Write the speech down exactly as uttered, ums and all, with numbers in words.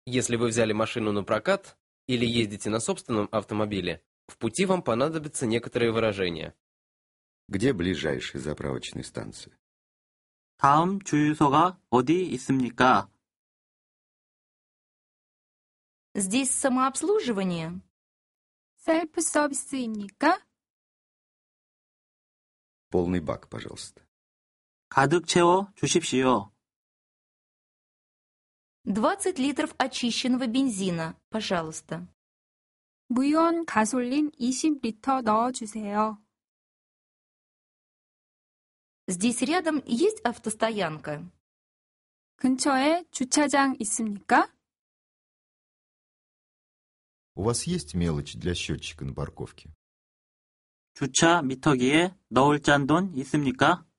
Если вы взяли машину на прокат или ездите на собственном автомобиле, в пути вам понадобятся некоторые выражения. Где ближайшая заправочная станция? 다음 주유소가 어디 있습니까? Здесь самообслуживание. 셀프 서비스입니까? Полный бак, пожалуйста. 가득 채워 주십시오. двадцать литров очищенного бензина, пожалуйста. 무이온 가솔린 이십 리터 넣어주세요. Здесь рядом есть автостоянка? 근처에 주차장 있습니까? У вас есть мелочь для счетчика на парковке? 주차 미터기에 넣을 짠돈 있습니까?